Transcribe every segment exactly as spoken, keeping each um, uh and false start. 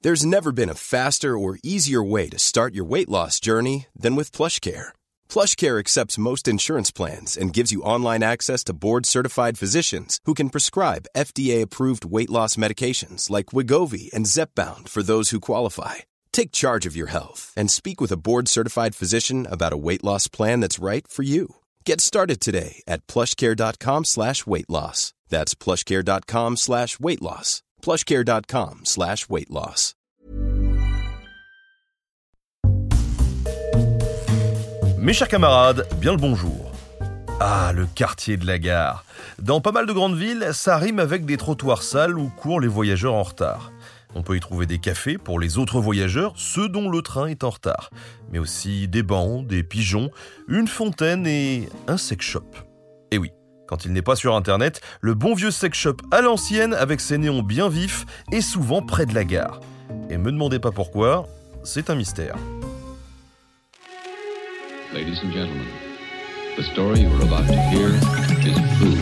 There's never been a faster or easier way to start your weight loss journey than with PlushCare. PlushCare accepts most insurance plans and gives you online access to board-certified physicians who can prescribe F D A-approved weight loss medications like Wegovy and Zepbound for those who qualify. Take charge of your health and speak with a board-certified physician about a weight loss plan that's right for you. Get started today at plushcare.com slash weight loss. That's plushcare.com slash weight loss. plushcare.com slash weight loss. Mes chers camarades, bien le bonjour. Ah, le quartier de la gare. Dans pas mal de grandes villes, ça rime avec des trottoirs sales où courent les voyageurs en retard. On peut y trouver des cafés pour les autres voyageurs, ceux dont le train est en retard. Mais aussi des bancs, des pigeons, une fontaine et un sex shop. Et oui, quand il n'est pas sur internet, le bon vieux sex shop à l'ancienne avec ses néons bien vifs est souvent près de la gare. Et me demandez pas pourquoi, c'est un mystère. Ladies and gentlemen, the story you are about to hear is true.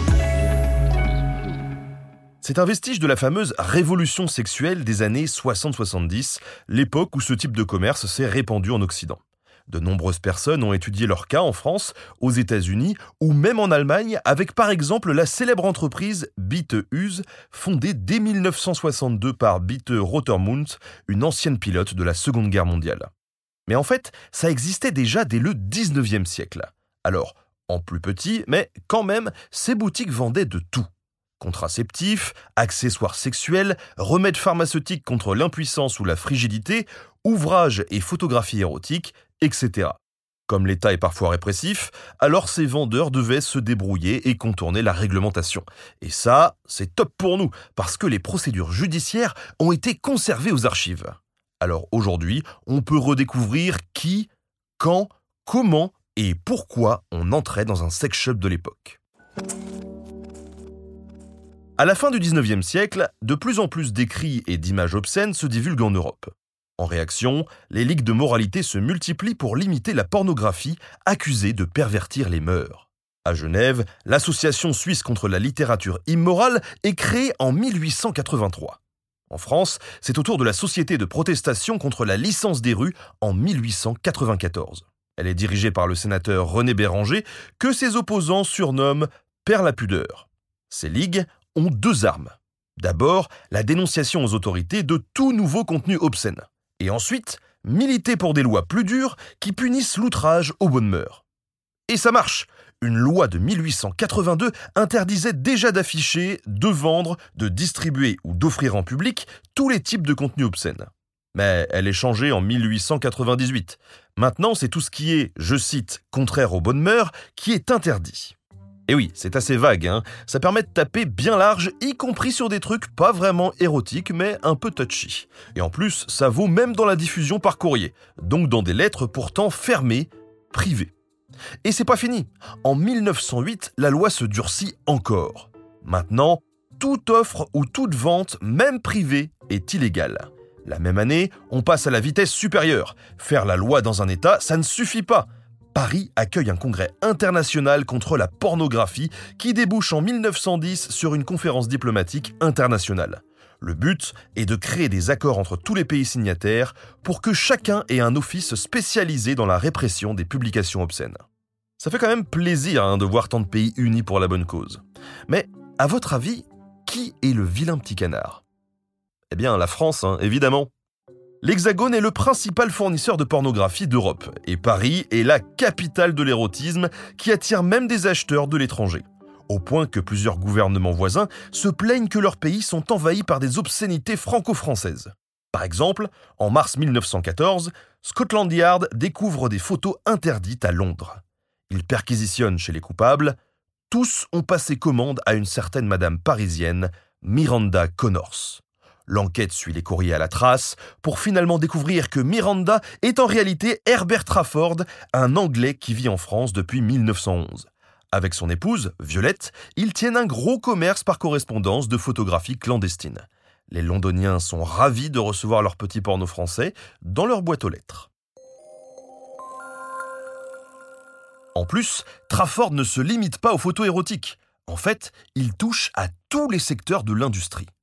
C'est un vestige de la fameuse révolution sexuelle des années soixante soixante-dix, l'époque où ce type de commerce s'est répandu en Occident. De nombreuses personnes ont étudié leur cas en France, aux États-Unis ou même en Allemagne, avec par exemple la célèbre entreprise Bitte-Use, fondée dès dix-neuf cent soixante-deux par Bitte Rotermund, une ancienne pilote de la Seconde Guerre mondiale. Mais en fait, ça existait déjà dès le dix-neuvième siècle. Alors, en plus petit, mais quand même, ces boutiques vendaient de tout. Contraceptifs, accessoires sexuels, remèdes pharmaceutiques contre l'impuissance ou la frigidité, ouvrages et photographies érotiques, et cetera. Comme l'État est parfois répressif, alors ces vendeurs devaient se débrouiller et contourner la réglementation. Et ça, c'est top pour nous, parce que les procédures judiciaires ont été conservées aux archives. Alors aujourd'hui, on peut redécouvrir qui, quand, comment et pourquoi on entrait dans un sex shop de l'époque. À la fin du dix-neuvième siècle, de plus en plus d'écrits et d'images obscènes se divulguent en Europe. En réaction, les ligues de moralité se multiplient pour limiter la pornographie accusée de pervertir les mœurs. À Genève, l'Association suisse contre la littérature immorale est créée en mille huit cent quatre-vingt-trois. En France, c'est au tour de la Société de protestation contre la licence des rues en mille huit cent quatre-vingt-quatorze. Elle est dirigée par le sénateur René Béranger, que ses opposants surnomment « Père la pudeur ». Ces ligues ont deux armes. D'abord, la dénonciation aux autorités de tout nouveau contenu obscène. Et ensuite, militer pour des lois plus dures qui punissent l'outrage aux bonnes mœurs. Et ça marche. Une loi de mille huit cent quatre-vingt-deux interdisait déjà d'afficher, de vendre, de distribuer ou d'offrir en public tous les types de contenus obscènes. Mais elle est changée en mille huit cent quatre-vingt-dix-huit. Maintenant, c'est tout ce qui est, je cite, contraire aux bonnes mœurs, qui est interdit. Et oui, c'est assez vague, hein. Ça permet de taper bien large, y compris sur des trucs pas vraiment érotiques, mais un peu touchy. Et en plus, ça vaut même dans la diffusion par courrier, donc dans des lettres pourtant fermées, privées. Et c'est pas fini. En mille neuf cent huit, la loi se durcit encore. Maintenant, toute offre ou toute vente, même privée, est illégale. La même année, on passe à la vitesse supérieure. Faire la loi dans un État, ça ne suffit pas. Paris accueille un congrès international contre la pornographie qui débouche en mille neuf cent dix sur une conférence diplomatique internationale. Le but est de créer des accords entre tous les pays signataires pour que chacun ait un office spécialisé dans la répression des publications obscènes. Ça fait quand même plaisir hein, de voir tant de pays unis pour la bonne cause. Mais, à votre avis, qui est le vilain petit canard ? Eh bien, la France, hein, évidemment. L'Hexagone est le principal fournisseur de pornographie d'Europe, et Paris est la capitale de l'érotisme qui attire même des acheteurs de l'étranger. Au point que plusieurs gouvernements voisins se plaignent que leurs pays sont envahis par des obscénités franco-françaises. Par exemple, en mars mille neuf cent quatorze, Scotland Yard découvre des photos interdites à Londres. Il perquisitionne chez les coupables. Tous ont passé commande à une certaine madame parisienne, Miranda Connors. L'enquête suit les courriers à la trace pour finalement découvrir que Miranda est en réalité Herbert Trafford, un Anglais qui vit en France depuis mille neuf cent onze. Avec son épouse, Violette, ils tiennent un gros commerce par correspondance de photographies clandestines. Les Londoniens sont ravis de recevoir leur petit porno français dans leur boîte aux lettres. En plus, Trafford ne se limite pas aux photos érotiques. En fait, il touche à tous les secteurs de l'industrie.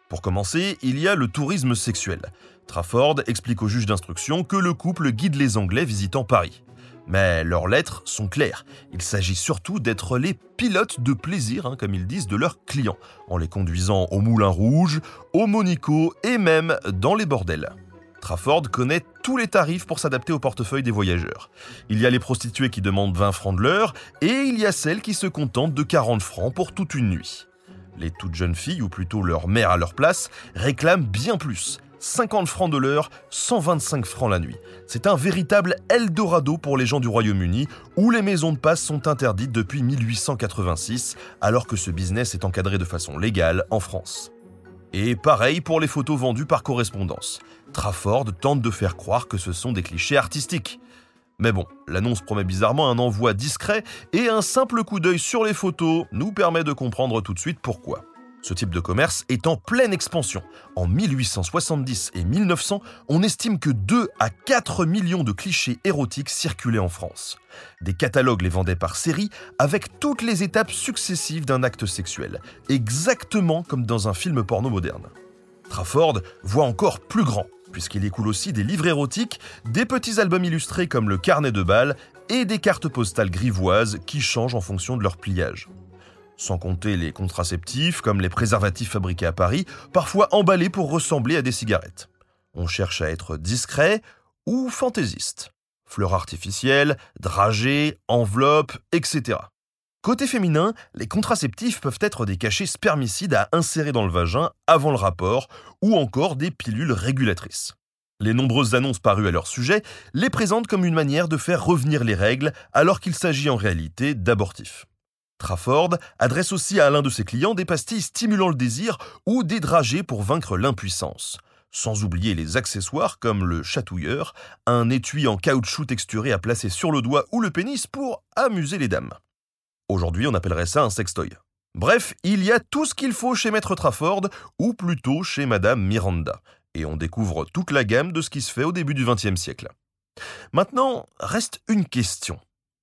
Pour commencer, il y a le tourisme sexuel. Trafford explique au juge d'instruction que le couple guide les Anglais visitant Paris. Mais leurs lettres sont claires. Il s'agit surtout d'être les pilotes de plaisir, hein, comme ils disent, de leurs clients, en les conduisant au Moulin Rouge, au Monaco et même dans les bordels. Trafford connaît tous les tarifs pour s'adapter au portefeuille des voyageurs. Il y a les prostituées qui demandent vingt francs de l'heure et il y a celles qui se contentent de quarante francs pour toute une nuit. Les toutes jeunes filles, ou plutôt leur mère à leur place, réclament bien plus. cinquante francs de l'heure, cent vingt-cinq francs la nuit. C'est un véritable Eldorado pour les gens du Royaume-Uni, où les maisons de passe sont interdites depuis mille huit cent quatre-vingt-six, alors que ce business est encadré de façon légale en France. Et pareil pour les photos vendues par correspondance. Trafford tente de faire croire que ce sont des clichés artistiques. Mais bon, l'annonce promet bizarrement un envoi discret et un simple coup d'œil sur les photos nous permet de comprendre tout de suite pourquoi. Ce type de commerce est en pleine expansion. En mille huit cent soixante-dix et mille neuf cents, on estime que deux à quatre millions de clichés érotiques circulaient en France. Des catalogues les vendaient par série avec toutes les étapes successives d'un acte sexuel, exactement comme dans un film porno moderne. Trafford voit encore plus grand, puisqu'il écoule aussi des livres érotiques, des petits albums illustrés comme le carnet de bal et des cartes postales grivoises qui changent en fonction de leur pliage. Sans compter les contraceptifs, comme les préservatifs fabriqués à Paris, parfois emballés pour ressembler à des cigarettes. On cherche à être discret ou fantaisiste. Fleurs artificielles, dragées, enveloppes, et cetera. Côté féminin, les contraceptifs peuvent être des cachets spermicides à insérer dans le vagin avant le rapport, ou encore des pilules régulatrices. Les nombreuses annonces parues à leur sujet les présentent comme une manière de faire revenir les règles, alors qu'il s'agit en réalité d'abortifs. Trafford adresse aussi à l'un de ses clients des pastilles stimulant le désir ou des dragées pour vaincre l'impuissance. Sans oublier les accessoires comme le chatouilleur, un étui en caoutchouc texturé à placer sur le doigt ou le pénis pour amuser les dames. Aujourd'hui, on appellerait ça un sextoy. Bref, il y a tout ce qu'il faut chez Maître Trafford, ou plutôt chez Madame Miranda. Et on découvre toute la gamme de ce qui se fait au début du vingtième siècle. Maintenant, reste une question.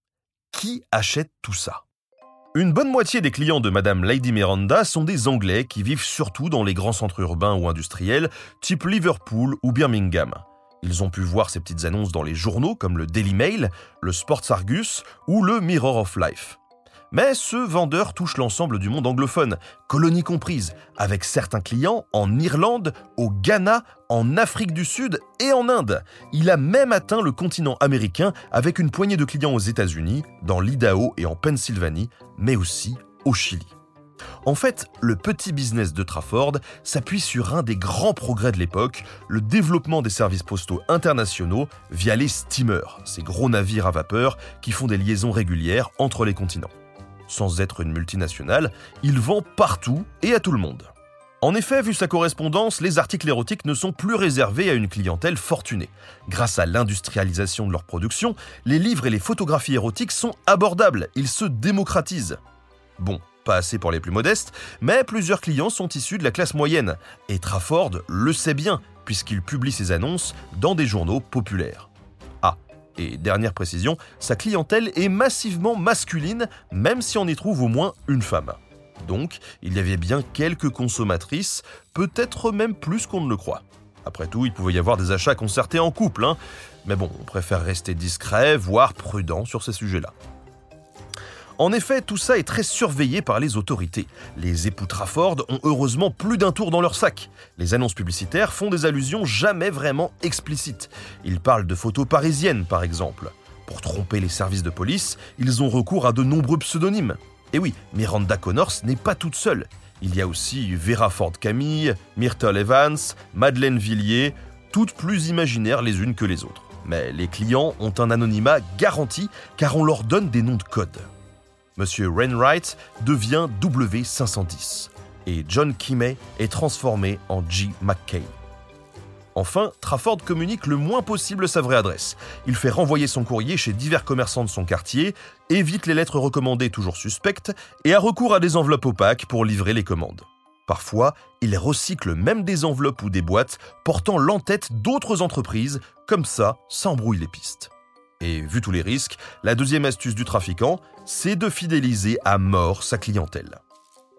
Qui achète tout ça ? Une bonne moitié des clients de Madame Lady Miranda sont des Anglais qui vivent surtout dans les grands centres urbains ou industriels, type Liverpool ou Birmingham. Ils ont pu voir ces petites annonces dans les journaux comme le Daily Mail, le Sports Argus ou le Mirror of Life. Mais ce vendeur touche l'ensemble du monde anglophone, colonie comprise, avec certains clients en Irlande, au Ghana, en Afrique du Sud et en Inde. Il a même atteint le continent américain avec une poignée de clients aux États-Unis, dans l'Idaho et en Pennsylvanie, mais aussi au Chili. En fait, le petit business de Trafford s'appuie sur un des grands progrès de l'époque, le développement des services postaux internationaux via les steamers, ces gros navires à vapeur qui font des liaisons régulières entre les continents. Sans être une multinationale, il vend partout et à tout le monde. En effet, vu sa correspondance, les articles érotiques ne sont plus réservés à une clientèle fortunée. Grâce à l'industrialisation de leur production, les livres et les photographies érotiques sont abordables, ils se démocratisent. Bon, pas assez pour les plus modestes, mais plusieurs clients sont issus de la classe moyenne, et Trafford le sait bien, puisqu'il publie ses annonces dans des journaux populaires. Et dernière précision, sa clientèle est massivement masculine, même si on y trouve au moins une femme. Donc, il y avait bien quelques consommatrices, peut-être même plus qu'on ne le croit. Après tout, il pouvait y avoir des achats concertés en couple, hein. Mais bon, on préfère rester discret, voire prudent sur ces sujets-là. En effet, tout ça est très surveillé par les autorités. Les époux Trafford ont heureusement plus d'un tour dans leur sac. Les annonces publicitaires font des allusions jamais vraiment explicites. Ils parlent de photos parisiennes, par exemple. Pour tromper les services de police, ils ont recours à de nombreux pseudonymes. Et oui, Miranda Connors n'est pas toute seule. Il y a aussi Vera Ford-Camille, Myrtle Evans, Madeleine Villiers, toutes plus imaginaires les unes que les autres. Mais les clients ont un anonymat garanti car on leur donne des noms de code. Monsieur Wainwright devient W cinq cent dix et John Kimey est transformé en G. McKay. Enfin, Trafford communique le moins possible sa vraie adresse. Il fait renvoyer son courrier chez divers commerçants de son quartier, évite les lettres recommandées toujours suspectes et a recours à des enveloppes opaques pour livrer les commandes. Parfois, il recycle même des enveloppes ou des boîtes portant l'entête d'autres entreprises, comme ça, ça embrouille les pistes. Et vu tous les risques, la deuxième astuce du trafiquant, c'est de fidéliser à mort sa clientèle.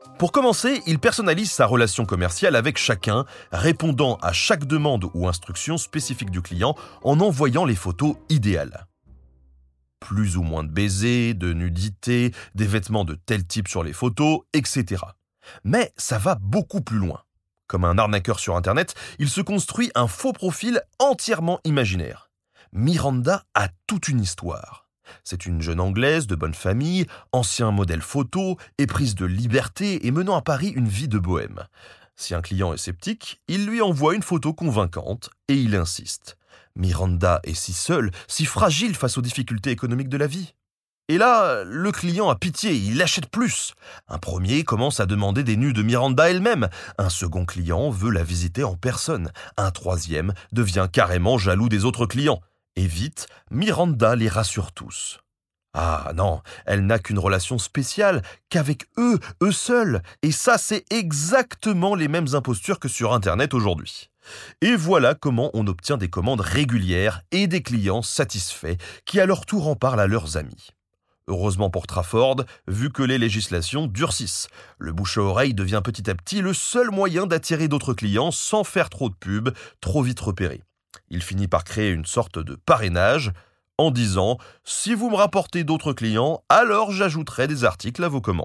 Pour commencer, il personnalise sa relation commerciale avec chacun, répondant à chaque demande ou instruction spécifique du client en envoyant les photos idéales. Plus ou moins de baisers, de nudité, des vêtements de tel type sur les photos, et cetera. Mais ça va beaucoup plus loin. Comme un arnaqueur sur Internet, il se construit un faux profil entièrement imaginaire. Miranda a toute une histoire. C'est une jeune Anglaise de bonne famille, ancien modèle photo, éprise de liberté et menant à Paris une vie de bohème. Si un client est sceptique, il lui envoie une photo convaincante et il insiste. Miranda est si seule, si fragile face aux difficultés économiques de la vie. Et là, le client a pitié, il achète plus. Un premier commence à demander des nus de Miranda elle-même. Un second client veut la visiter en personne. Un troisième devient carrément jaloux des autres clients. Et vite, Miranda les rassure tous. Ah non, elle n'a qu'une relation spéciale, qu'avec eux, eux seuls. Et ça, c'est exactement les mêmes impostures que sur Internet aujourd'hui. Et voilà comment on obtient des commandes régulières et des clients satisfaits qui à leur tour en parlent à leurs amis. Heureusement pour Trafford, vu que les législations durcissent. Le bouche à oreille devient petit à petit le seul moyen d'attirer d'autres clients sans faire trop de pub, trop vite repérés. Il finit par créer une sorte de parrainage en disant « Si vous me rapportez d'autres clients, alors j'ajouterai des articles à vos commandes. »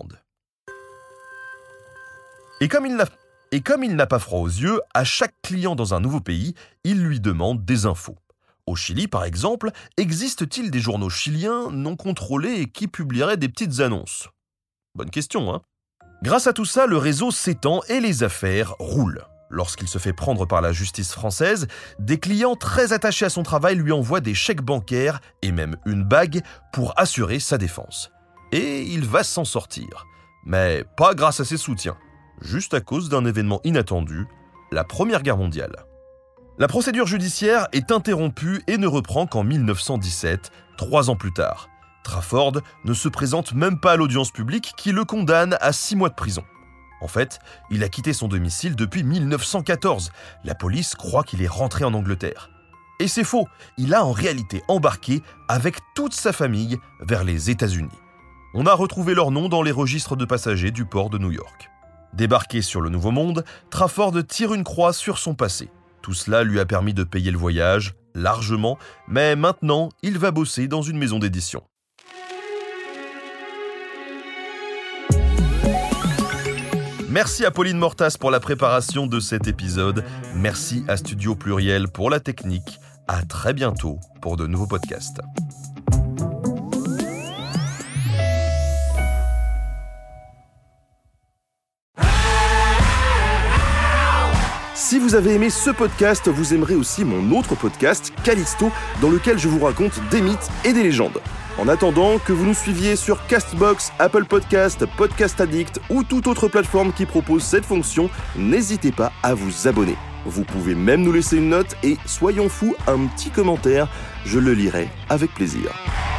Et comme il n'a, et comme il n'a pas froid aux yeux, à chaque client dans un nouveau pays, il lui demande des infos. Au Chili, par exemple, existe-t-il des journaux chiliens non contrôlés et qui publieraient des petites annonces ? Bonne question, hein ? Grâce à tout ça, le réseau s'étend et les affaires roulent. Lorsqu'il se fait prendre par la justice française, des clients très attachés à son travail lui envoient des chèques bancaires et même une bague pour assurer sa défense. Et il va s'en sortir. Mais pas grâce à ses soutiens, juste à cause d'un événement inattendu, la Première Guerre mondiale. La procédure judiciaire est interrompue et ne reprend qu'en mille neuf cent dix-sept, trois ans plus tard. Trafford ne se présente même pas à l'audience publique qui le condamne à six mois de prison. En fait, il a quitté son domicile depuis mille neuf cent quatorze. La police croit qu'il est rentré en Angleterre. Et c'est faux, il a en réalité embarqué avec toute sa famille vers les États-Unis. On a retrouvé leur nom dans les registres de passagers du port de New York. Débarqué sur le Nouveau Monde, Trafford tire une croix sur son passé. Tout cela lui a permis de payer le voyage, largement, mais maintenant, il va bosser dans une maison d'édition. Merci à Pauline Mortas pour la préparation de cet épisode. Merci à Studio Pluriel pour la technique. À très bientôt pour de nouveaux podcasts. Si vous avez aimé ce podcast, vous aimerez aussi mon autre podcast, Callisto, dans lequel je vous raconte des mythes et des légendes. En attendant que vous nous suiviez sur Castbox, Apple Podcast, Podcast Addict ou toute autre plateforme qui propose cette fonction, n'hésitez pas à vous abonner. Vous pouvez même nous laisser une note et, soyons fous, un petit commentaire, je le lirai avec plaisir.